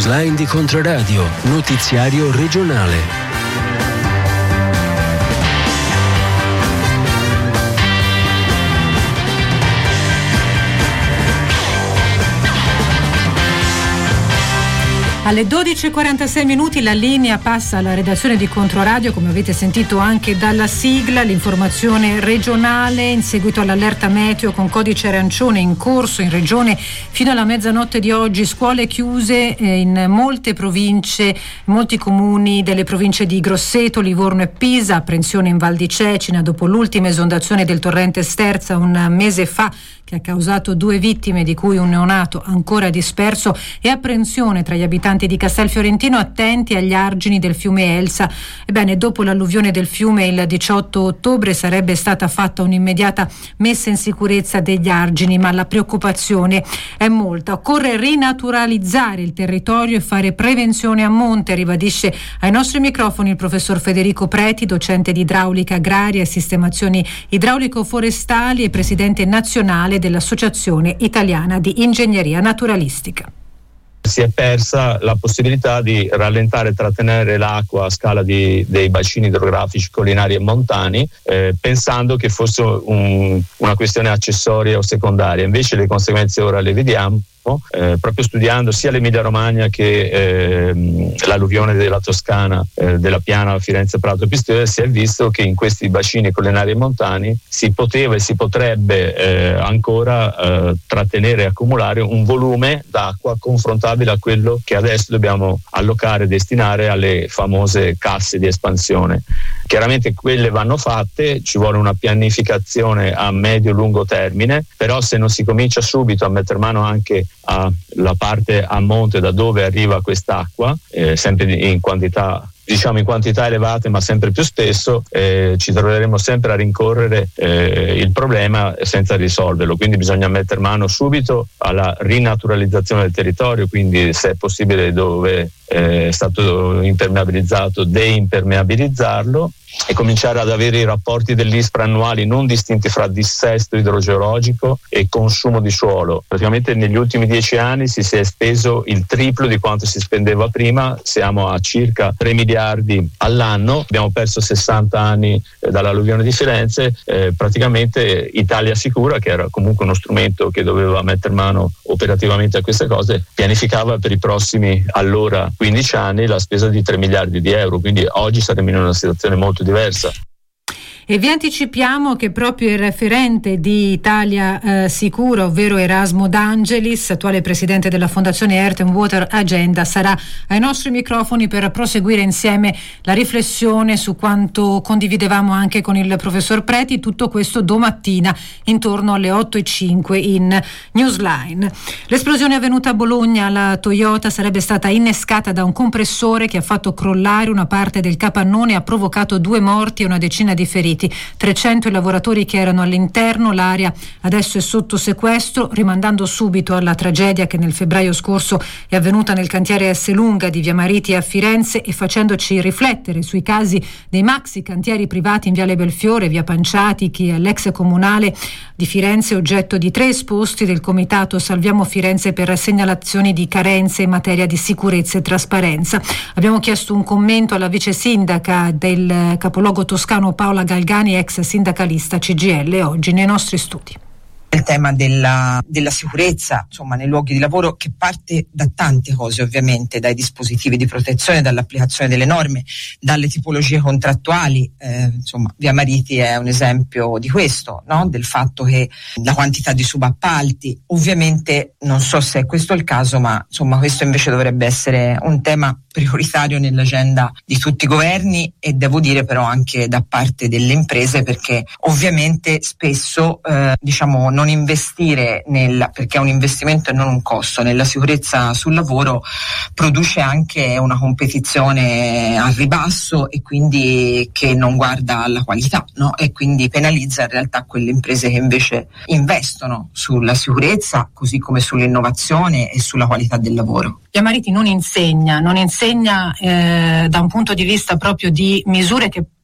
Newsline di Controradio, notiziario regionale. Alle 12:46 la linea passa alla redazione di Controradio, come avete sentito anche dalla sigla, l'informazione regionale in seguito all'allerta meteo con codice arancione in corso in regione fino alla mezzanotte di oggi, scuole chiuse in molte province, molti comuni delle province di Grosseto, Livorno e Pisa, apprensione in Val di Cecina dopo l'ultima esondazione del torrente Sterza un mese fa che ha causato 2 vittime di cui un neonato ancora disperso, e apprensione tra gli abitanti di Castelfiorentino attenti agli argini del fiume Elsa. Ebbene, dopo l'alluvione del fiume il 18 ottobre sarebbe stata fatta un'immediata messa in sicurezza degli argini, ma la preoccupazione è molta. Occorre rinaturalizzare il territorio e fare prevenzione a monte, ribadisce ai nostri microfoni il professor Federico Preti, docente di idraulica agraria e sistemazioni idraulico-forestali e presidente nazionale dell'Associazione Italiana di Ingegneria Naturalistica. Si è persa la possibilità di rallentare e trattenere l'acqua a scala dei bacini idrografici collinari e montani, pensando che fosse una questione accessoria o secondaria. Invece le conseguenze ora le vediamo. Proprio studiando sia l'Emilia Romagna che l'alluvione della Toscana, della Piana, Firenze, Prato e Pistoia, si è visto che in questi bacini collinari e montani si poteva e si potrebbe ancora trattenere e accumulare un volume d'acqua confrontabile a quello che adesso dobbiamo allocare e destinare alle famose casse di espansione. Chiaramente quelle vanno fatte, ci vuole una pianificazione a medio-lungo termine, però se non si comincia subito a mettere mano anche alla parte a monte da dove arriva quest'acqua, sempre in quantità elevate ma sempre più spesso, ci troveremo sempre a rincorrere il problema senza risolverlo. Quindi bisogna mettere mano subito alla rinaturalizzazione del territorio, quindi se è possibile dove è stato impermeabilizzato deimpermeabilizzarlo e cominciare ad avere i rapporti dell'ISPRA annuali non distinti fra dissesto idrogeologico e consumo di suolo. Praticamente negli ultimi 10 anni si è speso il triplo di quanto si spendeva prima, siamo a circa 3 miliardi all'anno, abbiamo perso 60 anni dall'alluvione di Firenze. Praticamente Italia Sicura, che era comunque uno strumento che doveva mettere mano operativamente a queste cose, pianificava per i prossimi allora 15 anni la spesa di 3 miliardi di euro, quindi oggi saremo in una situazione molto diversa. E vi anticipiamo che proprio il referente di Italia Sicura, ovvero Erasmo D'Angelis, attuale presidente della Fondazione Earth and Water Agenda, sarà ai nostri microfoni per proseguire insieme la riflessione su quanto condividevamo anche con il professor Preti. Tutto questo domattina intorno alle 8:05 in Newsline. L'esplosione avvenuta a Bologna, la Toyota sarebbe stata innescata da un compressore che ha fatto crollare una parte del capannone e ha provocato 2 morti e una decina di feriti. 300 i lavoratori che erano all'interno, l'area adesso è sotto sequestro, rimandando subito alla tragedia che nel febbraio scorso è avvenuta nel cantiere Esselunga di Via Mariti a Firenze e facendoci riflettere sui casi dei maxi cantieri privati in Viale Belfiore, Via Panciati, che è l'ex comunale di Firenze, oggetto di 3 esposti del comitato Salviamo Firenze per segnalazioni di carenze in materia di sicurezza e trasparenza. Abbiamo chiesto un commento alla vice sindaca del capoluogo toscano Paola Galgani, ex sindacalista CGIL, oggi nei nostri studi. Il tema della sicurezza, insomma, nei luoghi di lavoro, che parte da tante cose, ovviamente, dai dispositivi di protezione, dall'applicazione delle norme, dalle tipologie contrattuali. Via Mariti è un esempio di questo, no? Del fatto che la quantità di subappalti, ovviamente non so se è questo il caso, ma insomma questo invece dovrebbe essere un tema prioritario nell'agenda di tutti i governi e devo dire però anche da parte delle imprese, perché ovviamente spesso non investire perché è un investimento e non un costo nella sicurezza sul lavoro produce anche una competizione al ribasso e quindi che non guarda alla qualità, no? E quindi penalizza in realtà quelle imprese che invece investono sulla sicurezza così come sull'innovazione e sulla qualità del lavoro. Via Mariti non insegna da un punto di vista proprio di misure che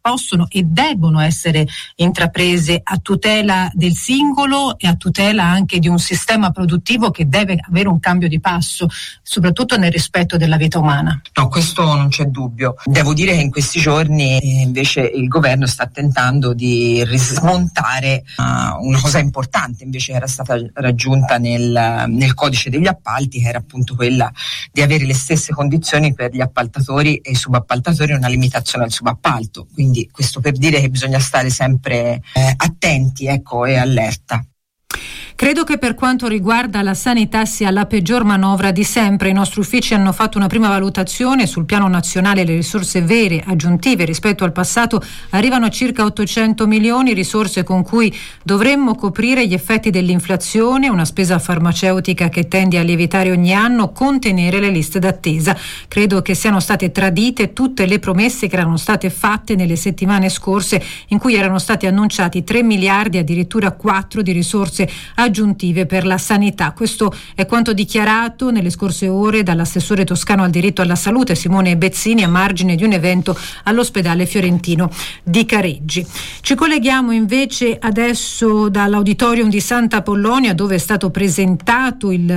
possono e debbono essere intraprese a tutela del singolo e a tutela anche di un sistema produttivo che deve avere un cambio di passo, soprattutto nel rispetto della vita umana. No, questo non c'è dubbio. Devo dire che in questi giorni invece il governo sta tentando di rismontare una cosa importante invece che era stata raggiunta nel codice degli appalti, che era appunto quella di avere le stesse condizioni per gli appaltatori e i subappaltatori, una limitazione al subappalto. Quindi questo per dire che bisogna stare sempre attenti, e allerta. Credo che per quanto riguarda la sanità sia la peggior manovra di sempre. I nostri uffici hanno fatto una prima valutazione. Sul piano nazionale le risorse vere aggiuntive rispetto al passato arrivano a circa 800 milioni, risorse con cui dovremmo coprire gli effetti dell'inflazione, una spesa farmaceutica che tende a lievitare ogni anno, contenere le liste d'attesa. Credo che siano state tradite tutte le promesse che erano state fatte nelle settimane scorse, in cui erano stati annunciati 3 miliardi, addirittura 4 di risorse aggiuntive per la sanità. Questo è quanto dichiarato nelle scorse ore dall'assessore toscano al diritto alla salute Simone Bezzini a margine di un evento all'ospedale fiorentino di Careggi. Ci colleghiamo invece adesso dall'auditorium di Santa Apollonia, dove è stato presentato il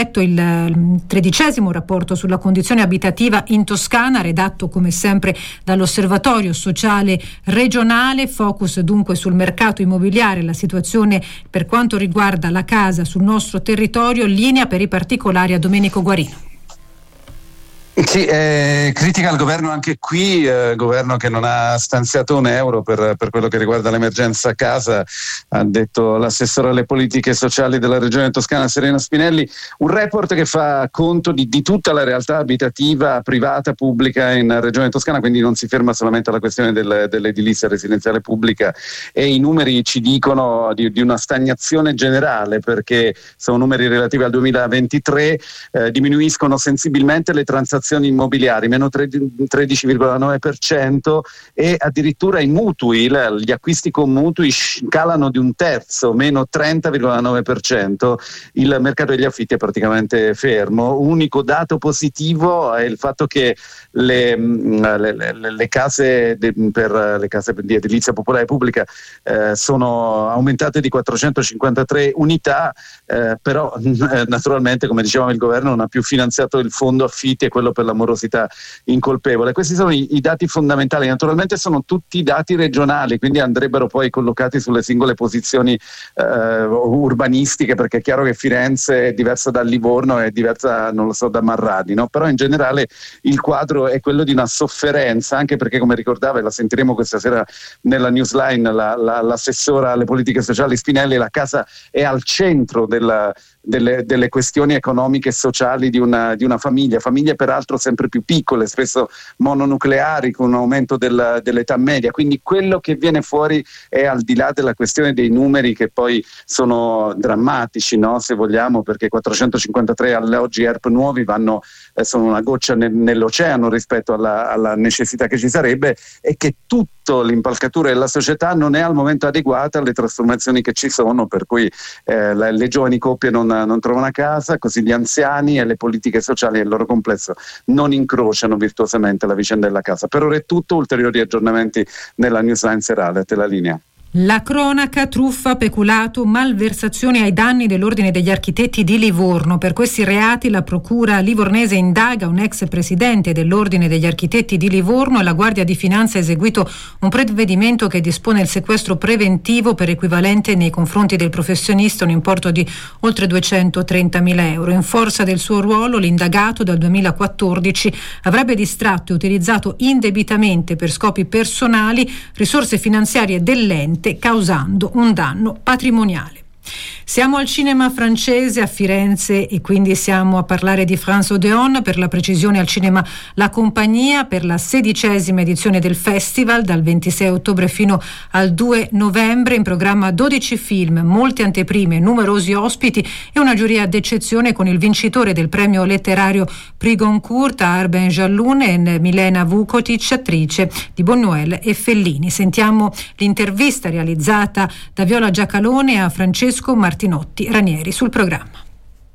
13° rapporto sulla condizione abitativa in Toscana, redatto come sempre dall'Osservatorio Sociale Regionale. Focus dunque sul mercato immobiliare, la situazione per quanto riguarda la casa sul nostro territorio. Linea per i particolari a Domenico Guarino. Sì, critica al governo anche qui, governo che non ha stanziato un euro per quello che riguarda l'emergenza casa, ha detto l'assessore alle politiche sociali della regione toscana Serena Spinelli. Un report che fa conto di tutta la realtà abitativa privata, pubblica in regione toscana, quindi non si ferma solamente alla questione dell'edilizia residenziale pubblica, e i numeri ci dicono di una stagnazione generale, perché sono numeri relativi al 2023, diminuiscono sensibilmente le transazioni immobiliari, meno 13,9%, e addirittura i mutui, gli acquisti con mutui calano di un terzo, meno 30,9%. Il mercato degli affitti è praticamente fermo. Unico dato positivo è il fatto che le case per le case di edilizia popolare pubblica sono aumentate di 453 unità, però naturalmente, come dicevamo, il governo non ha più finanziato il fondo affitti e quello per l'amorosità incolpevole. Questi sono i dati fondamentali. Naturalmente sono tutti dati regionali, quindi andrebbero poi collocati sulle singole posizioni urbanistiche, perché è chiaro che Firenze è diversa da Livorno, è diversa, non lo so, da Marradi, no? Però in generale il quadro è quello di una sofferenza, anche perché, come ricordava, e la sentiremo questa sera nella newsline, l'assessora alle politiche sociali Spinelli, la casa è al centro delle questioni economiche e sociali di una famiglie peraltro sempre più piccole, spesso mononucleari, con un aumento dell'età media. Quindi quello che viene fuori è, al di là della questione dei numeri, che poi sono drammatici, no? Se vogliamo, perché 453 alloggi ERP nuovi sono una goccia nell'oceano rispetto alla necessità che ci sarebbe, e che tutto l'impalcatura della società non è al momento adeguata alle trasformazioni che ci sono, per cui le giovani coppie non trovano a casa, così gli anziani e le politiche sociali nel loro complesso non incrociano virtuosamente la vicenda della casa. Per ora è tutto, ulteriori aggiornamenti nella newsline serale. A te la linea. La cronaca: truffa, peculato, malversazione ai danni dell'Ordine degli Architetti di Livorno. Per questi reati la procura livornese indaga un ex presidente dell'Ordine degli Architetti di Livorno, e la Guardia di Finanza ha eseguito un provvedimento che dispone il sequestro preventivo per equivalente nei confronti del professionista, un importo di oltre 230.000 euro. In forza del suo ruolo, l'indagato dal 2014 avrebbe distratto e utilizzato indebitamente per scopi personali risorse finanziarie dell'ente, causando un danno patrimoniale. Siamo al cinema francese a Firenze, e quindi siamo a parlare di France Odeon, per la precisione al cinema La Compagnia, per la 16ª edizione del festival, dal 26 ottobre fino al 2 novembre. In programma 12 film, molte anteprime, numerosi ospiti e una giuria d'eccezione, con il vincitore del premio letterario Prix Goncourt, Arben Jalloun, e Milena Vukotic, attrice di Buñuel e Fellini. Sentiamo l'intervista realizzata da Viola Giacalone a Francesco Martinotti Ranieri sul programma.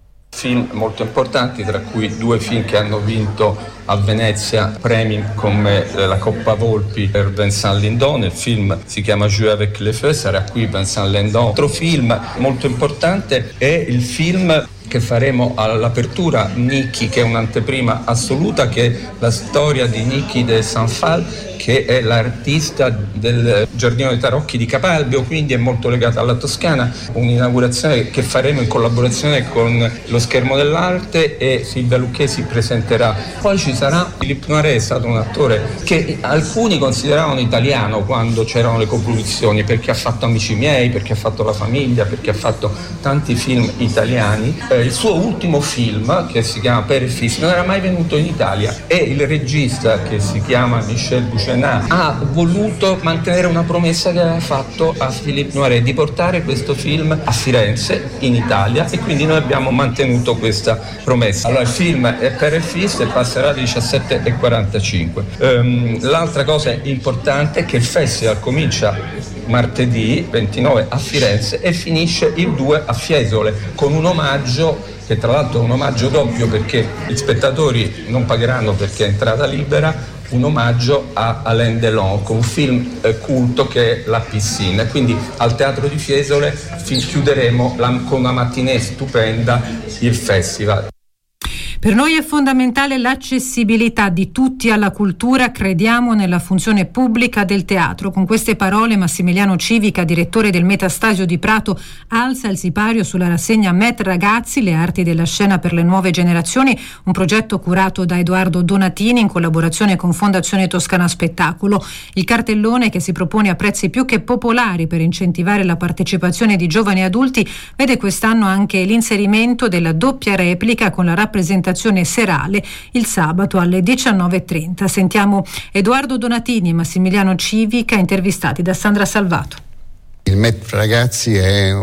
film molto importanti, tra cui 2 film che hanno vinto a Venezia premi come la Coppa Volpi per Vincent Lindon. Il film si chiama Jouer avec les feux, sarà qui Vincent Lindon. Altro film molto importante è il film che faremo all'apertura, Niki, che è un'anteprima assoluta, che è la storia di Niki de Saint-Phal, che è l'artista del Giardino dei Tarocchi di Capalbio, quindi è molto legata alla Toscana. Un'inaugurazione che faremo in collaborazione con lo Schermo dell'Arte e Silvia Lucchesi presenterà. Poi ci sarà Philippe Noiret, è stato un attore che alcuni consideravano italiano quando c'erano le coproduzioni, perché ha fatto Amici miei, perché ha fatto La famiglia, perché ha fatto tanti film italiani. Il suo ultimo film, che si chiama Père et Fils, non era mai venuto in Italia, e il regista, che si chiama Michel Bouchenat, ha voluto mantenere una promessa che aveva fatto a Philippe Noiret di portare questo film a Firenze, in Italia, e quindi noi abbiamo mantenuto questa promessa. Allora il film è Père et Fils e passerà alle 17:45. L'altra cosa importante è che il festival comincia martedì 29 a Firenze e finisce il 2 a Fiesole, con un omaggio che tra l'altro è un omaggio doppio, perché gli spettatori non pagheranno perché è entrata libera, un omaggio a Alain Delon con un film culto che è La Piscine. Quindi al Teatro di Fiesole chiuderemo con una mattinée stupenda il festival. Per noi è fondamentale l'accessibilità di tutti alla cultura, crediamo nella funzione pubblica del teatro. Con queste parole Massimiliano Civica, direttore del Metastasio di Prato, alza il sipario sulla rassegna Met Ragazzi, le arti della scena per le nuove generazioni, un progetto curato da Edoardo Donatini in collaborazione con Fondazione Toscana Spettacolo. Il cartellone, che si propone a prezzi più che popolari per incentivare la partecipazione di giovani e adulti, vede quest'anno anche l'inserimento della doppia replica con la rappresentazione serale il sabato alle 19:30. Sentiamo Edoardo Donatini e Massimiliano Civica intervistati da Sandra Salvato. Il Met Ragazzi è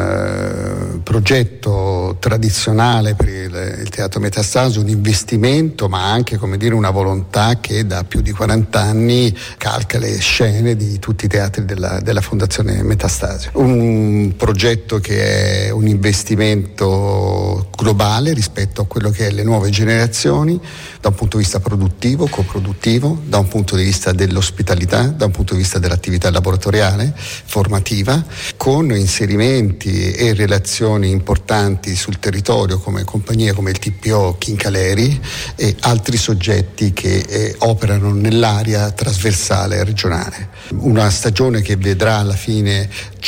un progetto tradizionale per il Teatro Metastasio, un investimento, ma anche, come dire, una volontà che da più di 40 anni calca le scene di tutti i teatri della Fondazione Metastasio. Un progetto che è un investimento globale rispetto a quello che è le nuove generazioni, da un punto di vista produttivo, coproduttivo, da un punto di vista dell'ospitalità, da un punto di vista dell'attività laboratoriale, formativa, con inserimenti e relazioni importanti sul territorio come compagnie come il TPO Chincaleri e altri soggetti che operano nell'area trasversale regionale. Una stagione che vedrà alla fine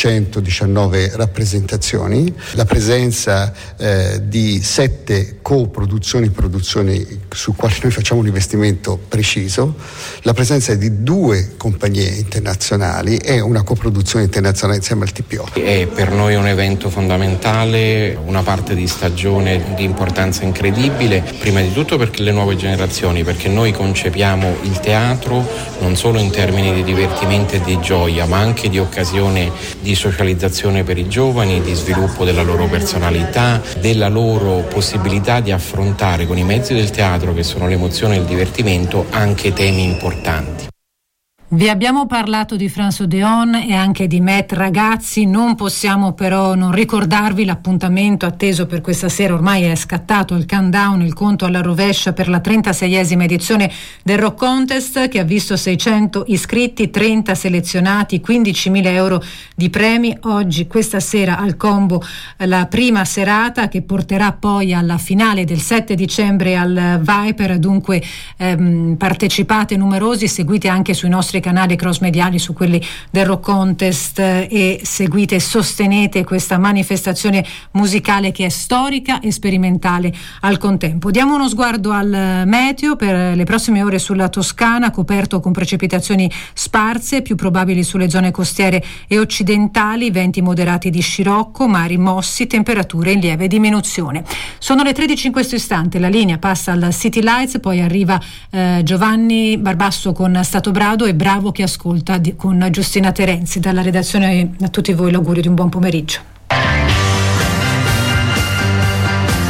119 rappresentazioni, la presenza di 7 coproduzioni, produzioni su quali noi facciamo un investimento preciso, la presenza di 2 compagnie internazionali e una coproduzione internazionale insieme al TPO. È per noi un evento fondamentale, una parte di stagione di importanza incredibile, prima di tutto perché le nuove generazioni, perché noi concepiamo il teatro non solo in termini di divertimento e di gioia, ma anche di occasione di socializzazione per i giovani, di sviluppo della loro personalità, della loro possibilità di affrontare con i mezzi del teatro, che sono l'emozione e il divertimento, anche temi importanti. Vi abbiamo parlato di France Odeon e anche di Met Ragazzi, non possiamo però non ricordarvi l'appuntamento atteso per questa sera. Ormai è scattato il countdown, il conto alla rovescia per la 36esima edizione del Rock Contest, che ha visto 600 iscritti, 30 selezionati, 15.000 euro di premi. Oggi, questa sera, al Combo la prima serata, che porterà poi alla finale del 7 dicembre al Viper. Dunque partecipate numerosi, seguite anche sui nostri canali cross mediali, su quelli del Rock Contest, e seguite e sostenete questa manifestazione musicale che è storica e sperimentale al contempo. Diamo uno sguardo al meteo per le prossime ore sulla Toscana, coperto con precipitazioni sparse, più probabili sulle zone costiere e occidentali, venti moderati di scirocco, mari mossi, temperature in lieve diminuzione. Sono le 13 in questo istante, la linea passa al City Lights, poi arriva Giovanni Barbasso con Stato Brado e Bravo che ascolta con Giustina Terenzi. Dalla redazione a tutti voi l'augurio di un buon pomeriggio.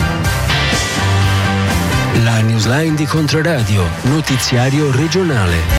La Newsline di Controradio, notiziario regionale.